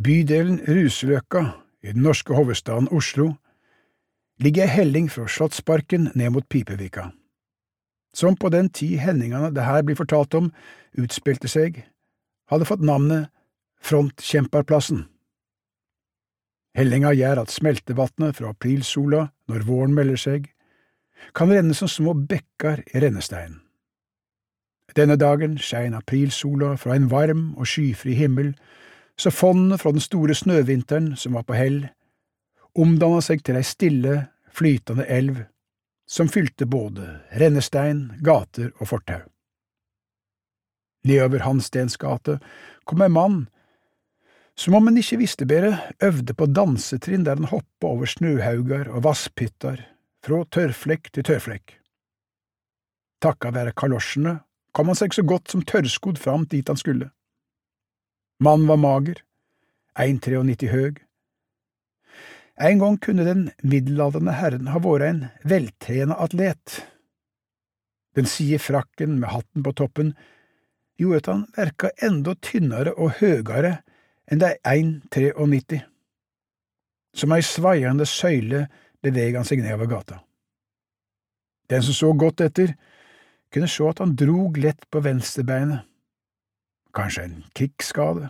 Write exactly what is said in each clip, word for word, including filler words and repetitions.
Bydelen Ruseløkka i den norske hovedstaden Oslo ligger ei helling fra Slottsparken ned mot Pipevika. Som på den tid hendingene det her blir fortalt om utspilte seg, hadde fått navnet Frontkjemperplassen. Hellinga gjør at smeltevatnet fra aprilsola, når våren melder seg, kan renne som små bekkar i rennesteinen. Denne dagen skein aprilsola fra en varm og skyfri himmel, så fonnet fra den store snøvinteren som var på hell, omdanna seg til ei stille, flytende elv, som fylte både rennestein, gater og fortau. Nedover Hanstens gate kom en mann, som om han ikke visste bedre, øvde på dansetrinn der han hoppa over snøhaugar og vasspyttar, fra tørrflekk til tørrflekk. Takka være kalosjene kom han seg så godt som tørrskodd fram dit han skulle. Mannen var mager, en komma nitti høg. En gang kunne den middelaldrende herren ha vært en veltrena atlet. Den side frakken med hatten på toppen gjorde at han verka enda tynnere og høgere enn de en komma nitti. Som ei svaiende søyle beveg han seg nedover gata. Den som så godt etter, kunne se at han drog lett på venstrebeinet. Kanskje en krigsskade.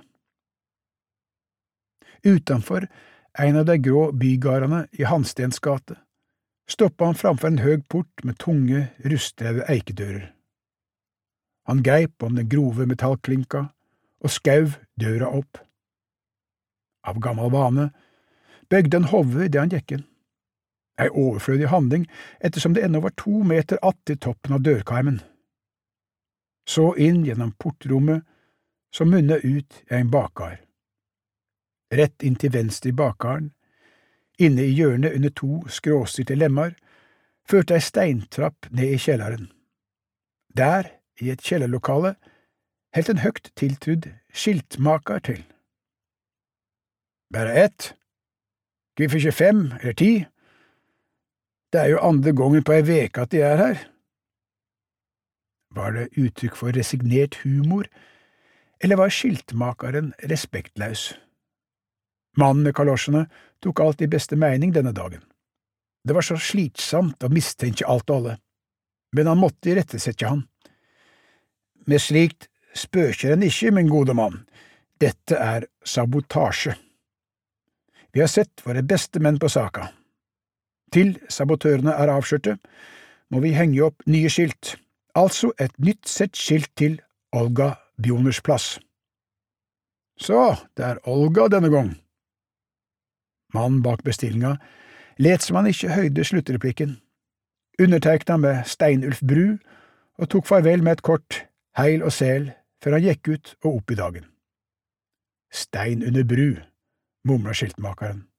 Utenfor en av de grå bygardene i Hanstens gate stoppet han framfor en høg port med tunge, rustrede eikedører. Han greip om den grove metallklinka og skauv døra opp. Av gammel vane bøgde han hodet idet han gikk inn. Ei overflødig handling ettersom det ennå var to meter att til toppen av dørkarmen. Så inn gjennom portrommet som munnet ut i en bakar. Rett inn til venstre i bakaren, inne i hjørnet under to skråstilte lemmer, førte ei steintrapp ned i kjelleren. Der, i et kjellerlokale, helt en høgt tiltrudd skiltmaker til. Bare ett? Hvorfor ikke fem eller ti? Det er jo andre gangen på ei veke at de er her. Var det uttrykk for resignert humor, eller var skiltmakeren respektløs? Mannen med kalosjene tok alt i beste mening denne dagen. Det var så slitsomt å mistenke alt og alle, men han måtte irettesette han. Med slikt spøker en ikke, min gode mann. Dette er sabotasje. Vi har sett våre beste menn på saka. Til sabotørene er avskjørte, må vi henge opp nye skilt, altså et nytt sett skilt til Olga Bjoners plass. Så, det er Olga denne gang. Mannen bak bestillinga let som han ikke høyde sluttreplikken, undertegna med Steinulf Bru og tok farvel med et kort heil og sel før han gikk ut og opp i dagen. Stein under bru, mumla skiltmakeren.